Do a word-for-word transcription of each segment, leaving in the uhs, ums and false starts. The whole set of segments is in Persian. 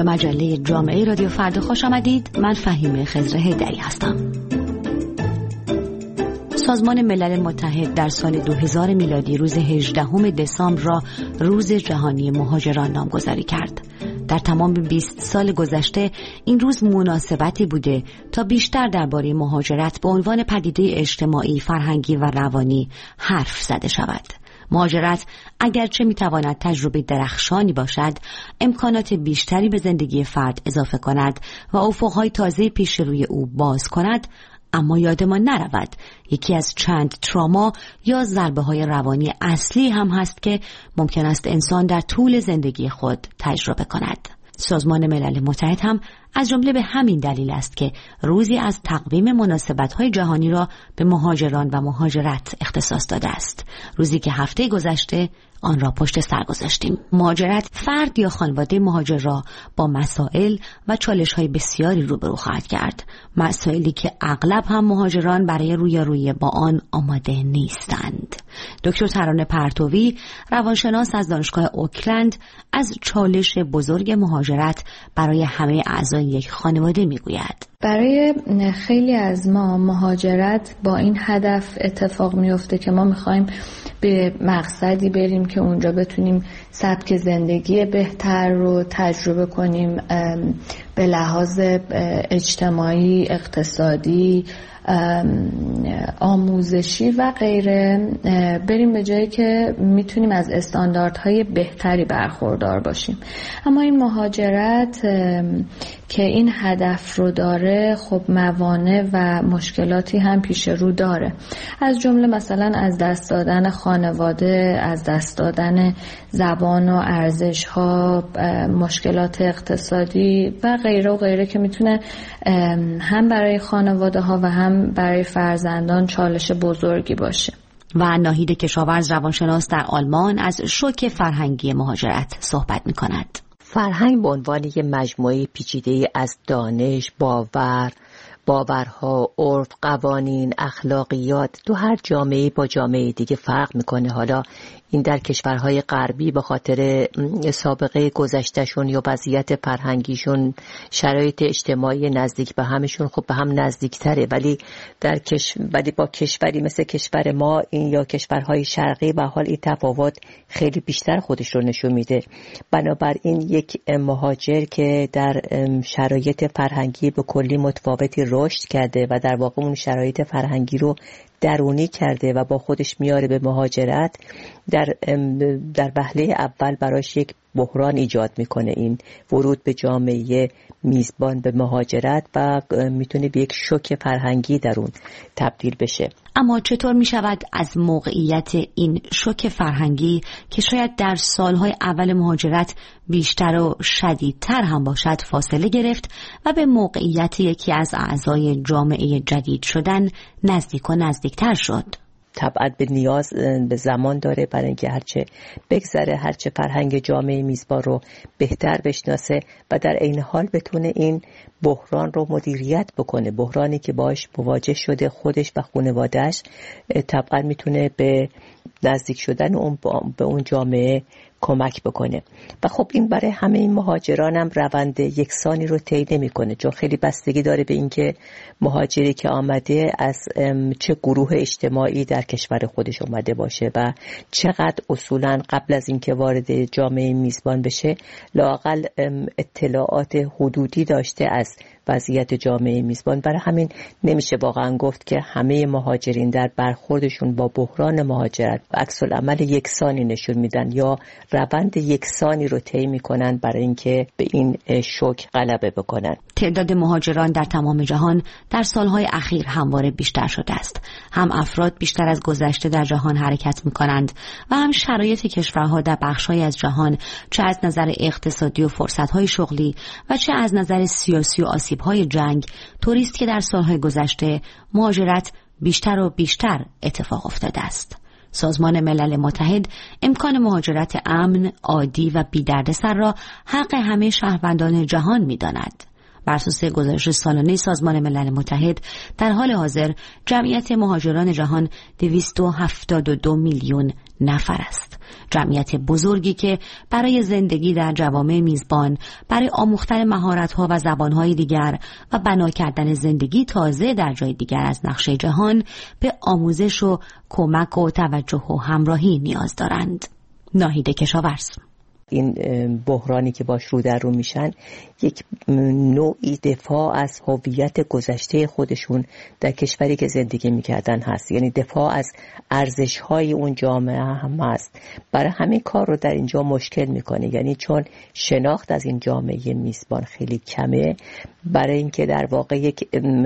به مجله جامعه رادیو فردا خوش آمدید. من فهیمه خضر هیدری هستم. سازمان ملل متحد در سال دو هزار میلادی روز هجدهم دسامبر را روز جهانی مهاجران نامگذاری کرد. در تمام بیست سال گذشته این روز مناسبتی بوده تا بیشتر درباره مهاجرت به عنوان پدیده اجتماعی، فرهنگی و روانی حرف زده شود. مهاجرت اگرچه میتواند تجربه درخشانی باشد، امکانات بیشتری به زندگی فرد اضافه کند و افقهای تازه پیش روی او باز کند، اما یادمان نرود یکی از چند تراما یا ضربه های روانی اصلی هم هست که ممکن است انسان در طول زندگی خود تجربه کند. سازمان ملل متحد هم از جمله به همین دلیل است که روزی از تقویم مناسبت‌های جهانی را به مهاجران و مهاجرت اختصاص داده است. روزی که هفته گذشته آن را پشت سر گذاشتیم. مهاجرت فرد یا خانواده مهاجر را با مسائل و چالش‌های بسیاری روبرو خواهد کرد. مسائلی که اغلب هم مهاجران برای رویارویی با آن آماده نیستند. دکتر ترانه پرتوی، روانشناس از دانشگاه اوکلند، از چالش بزرگ مهاجرت برای همه اعضای یک خانواده میگوید. برای خیلی از ما مهاجرت با این هدف اتفاق میفته که ما میخوایم به مقصدی بریم که اونجا بتونیم سبک زندگی بهتر رو تجربه کنیم، به لحاظ اجتماعی، اقتصادی، آموزشی و غیره، بریم به جایی که میتونیم از استانداردهای بهتری برخوردار باشیم. اما این مهاجرت که این هدف رو داره، خب موانع و مشکلاتی هم پیش رو داره، از جمله مثلا از دست دادن خانواده، از دست دادن زبان و ارزش‌ها، مشکلات اقتصادی و غیره و غیره که میتونه هم برای خانواده ها و هم برای فرزندان چالش بزرگی باشه. و ناهید کشاورز، روانشناس در آلمان، از شوک فرهنگی مهاجرت صحبت می کند. فرهنگ به عنوان یک مجموعه پیچیده از دانش، باور، باورها، عرف، قوانین، اخلاقیات تو هر جامعه با جامعه دیگه فرق میکنه. حالا این در کشورهای غربی به خاطر سابقه گذشتهشون یا وضعیت فرهنگیشون، شرایط اجتماعی نزدیک به همشون خب به هم نزدیکتره، ولی در کش... ولی با کشوری مثل کشور ما این یا کشورهای شرقی به حال این تفاوت خیلی بیشتر خودش رو نشون میده. بنابراین یک مهاجر که در شرایط فرهنگی به کلی متفاوتی رشد کرده و در واقع اون شرایط فرهنگی رو درونی کرده و با خودش میاره به مهاجرت، در در وهله اول براش یک بحران ایجاد میکنه این ورود به جامعه میزبان به مهاجرت و میتونه به یک شوک فرهنگی در اون تبدیل بشه. اما چطور می شود از موقعیت این شوک فرهنگی که شاید در سالهای اول مهاجرت بیشتر و شدیدتر هم باشد فاصله گرفت و به موقعیت یکی از اعضای جامعه جدید شدن نزدیک و نزدیکتر شد؟ طبعا به نیاز به زمان داره برای اینکه هرچه بگذره، هرچه فرهنگ جامعه میزبان رو بهتر بشناسه و در عین حال بتونه این بحران رو مدیریت بکنه. بحرانی که باش مواجه شده خودش و خانواده‌اش، طبعا میتونه به نزدیک شدن اون به اون جامعه کمک بکنه. و خب این برای همه این مهاجران هم روند یکسانی رو طی نمی‌کنه، چون خیلی بستگی داره به اینکه مهاجری که آمده از چه گروه اجتماعی در کشور خودش اومده باشه و چقدر اصولاً قبل از اینکه وارد جامعه میزبان بشه لااقل اطلاعات حدودی داشته از وضعیت جامعه میزبان. برای همین نمیشه واقعا گفت که همه مهاجرین در برخوردشون با بحران مهاجرت و عکس العمل یکسانی نشون میدن یا روند یکسانی رو طی میکنن برای اینکه به این شوک غلبه بکنن. تعداد مهاجران در تمام جهان در سالهای اخیر همواره بیشتر شده است. هم افراد بیشتر از گذشته در جهان حرکت میکنند و هم شرایط کشورها در بخش‌های از جهان، چه از نظر اقتصادی و فرصت‌های شغلی و چه از نظر سیاسی و آسیب‌های جنگ، طوری است که در سالهای گذشته مهاجرت بیشتر و بیشتر اتفاق افتاده است. سازمان ملل متحد امکان مهاجرت امن، عادی و بی‌دردسر را حق همه شهروندان جهان می‌داند. بر اساس گزارش سالانه سازمان ملل متحد در حال حاضر جمعیت مهاجران جهان دویست و هفتاد و دو میلیون نفر است. جمعیت بزرگی که برای زندگی در جوامع میزبان، برای آموختن مهارت‌ها و زبان‌های دیگر و بنا کردن زندگی تازه در جای دیگر از نقشه جهان به آموزش و کمک و توجه و همراهی نیاز دارند. ناهید کشاورز: این بحرانی که باش رو در رو میشن یک نوعی دفاع از هویت گذشته خودشون در کشوری که زندگی میکردن هست، یعنی دفاع از ارزش‌های اون جامعه هم هست. برای همین کار رو در اینجا مشکل میکنه، یعنی چون شناخت از این جامعه میزبان خیلی کمه، برای اینکه در واقع یک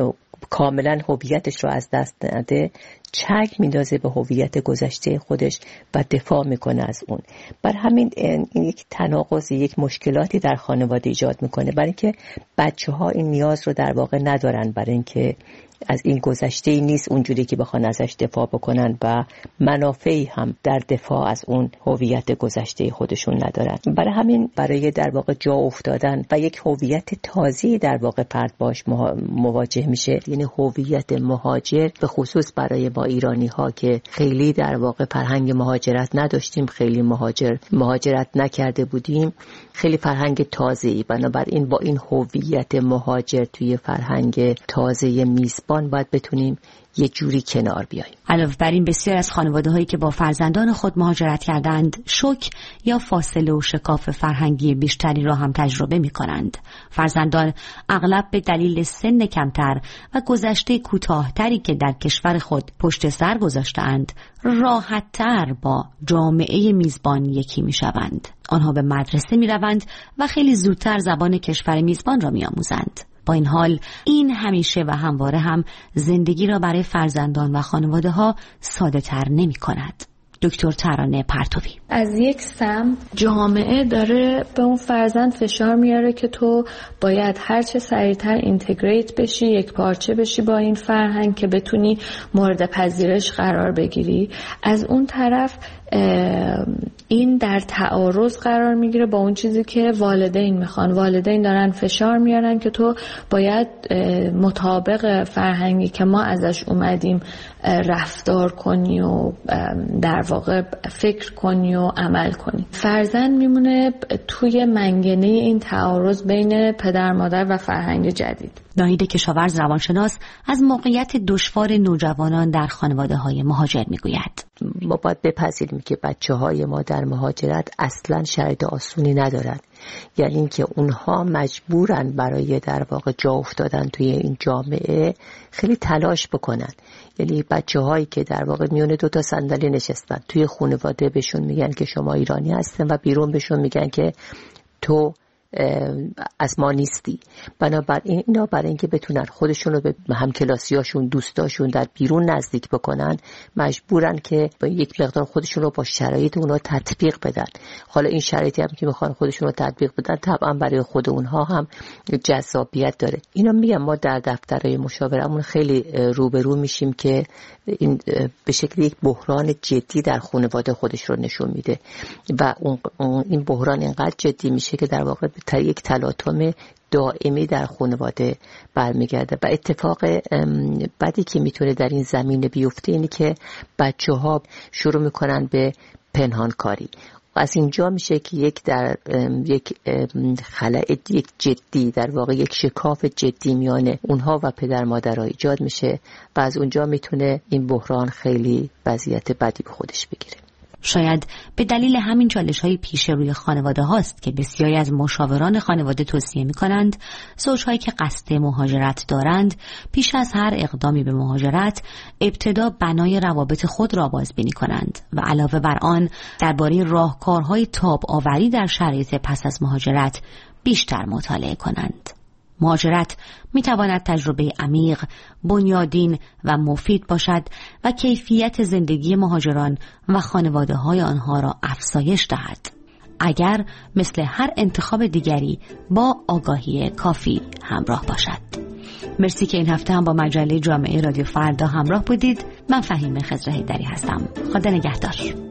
کاملا هویتش رو از دست نده، چنگ میندازه به هویت گذشته خودش و دفاع میکنه از اون. بر همین این یک تناقض، یک مشکلاتی در خانواده ایجاد میکنه، برای اینکه بچه‌ها این نیاز رو در واقع ندارن، برای اینکه از این گذشته نیست اونجوری که بخوان ازش دفاع بکنن و منافعی هم در دفاع از اون هویت گذشته خودشون ندارن. برای همین برای در واقع جا افتادن و یک هویت تازه‌ای در واقع فرد باش مواجه میشه، یعنی هویت مهاجر، به خصوص برای ما ایرانی ها که خیلی در واقع فرهنگ مهاجرت نداشتیم، خیلی مهاجر مهاجرت نکرده بودیم، خیلی فرهنگ تازه‌ای. بنابراین با این هویت مهاجر توی فرهنگ تازه میزبان باید بتونیم یه جوری کنار بیاییم. علاوه بر این، بسیار از خانواده‌هایی که با فرزندان خود مهاجرت کردند شوک یا فاصله و شکاف فرهنگی بیشتری را هم تجربه می‌کنند. فرزندان اغلب به دلیل سن کمتر و گذشته کوتاه‌تری که در کشور خود پشت سر گذاشته‌اند، راحت‌تر با جامعه میزبان یکی می‌شوند. آنها به مدرسه می‌روند و خیلی زودتر زبان کشور میزبان را می‌آموزند. با این حال این همیشه و همواره هم زندگی را برای فرزندان و خانواده ها ساده تر نمی کند. دکتر ترانه پرتوی: از یک سمت جامعه داره به اون فرزند فشار میاره که تو باید هرچه سریعتر اینتگریت بشی، یک پارچه بشی با این فرهنگ که بتونی مورد پذیرش قرار بگیری. از اون طرف این در تعارض قرار میگیره با اون چیزی که والدین میخوان. والدین دارن فشار میارن که تو باید مطابق فرهنگی که ما ازش اومدیم رفتار کنی و در واقع فکر کنی و عمل کنی. فرزند میمونه توی منگنه این تعارض بین پدر مادر و فرهنگ جدید. ناهید کشاورز روانشناس از موقعیت دشوار نوجوانان در خانواده‌های مهاجر میگوید: ما باید بپذیریم که بچه‌های ما در مهاجرت اصلاً شرایط آسونی ندارن، یعنی اینکه اونها مجبورن برای در واقع جا افتادن توی این جامعه خیلی تلاش بکنن. یعنی بچه‌هایی که در واقع میونه دو تا صندلی نشستن توی خانواده، بهشون میگن که شما ایرانی هستن و بیرون بهشون میگن که تو از ما نیستی. بنابراین اینا برای اینکه بتونن خودشون رو به همکلاسیاشون، دوستاشون در بیرون نزدیک بکنن، مجبورن که با یک مقدار خودشون رو با شرایط اونها تطبیق بدن. حالا این شرایطی هم که میخوان خودشون رو تطبیق بدن طبعا برای خود اونها هم جذابیت داره. اینا میگم ما در دفترهای مشاورمون خیلی روبرو میشیم که این به شکل یک بحران جدی در خانواده خودش رو نشون میده و اون این بحران اینقدر جدی میشه که در واقع تا یک تلاطم دائمی در خانواده برمیگرده. و اتفاق بدی که میتونه در این زمینه بیفته اینی که بچه‌ها شروع میکنن به پنهانکاری. از اینجا میشه که یک در یک خلأ یک جدی، در واقع یک شکاف جدی میان اونها و پدر مادرها ایجاد میشه و از اونجا میتونه این بحران خیلی وضعیت بدی به خودش بگیره. شاید به دلیل همین چالش‌های پیش روی خانواده هاست که بسیاری از مشاوران خانواده توصیه می‌کنند زوج‌هایی که قصد مهاجرت دارند پیش از هر اقدامی به مهاجرت ابتدا بنای روابط خود را بازبینی کنند و علاوه بر آن درباره راهکارهای تاب آوری در شرایط پس از مهاجرت بیشتر مطالعه کنند. مهاجرت می تواند تجربه عمیق، بنیادین و مفید باشد و کیفیت زندگی مهاجران و خانواده های آنها را افزایش دهد، اگر مثل هر انتخاب دیگری با آگاهی کافی همراه باشد. مرسی که این هفته هم با مجله جامعه رادیو فردا همراه بودید. من فهیمه خضر حیدری هستم. خدا نگهدار.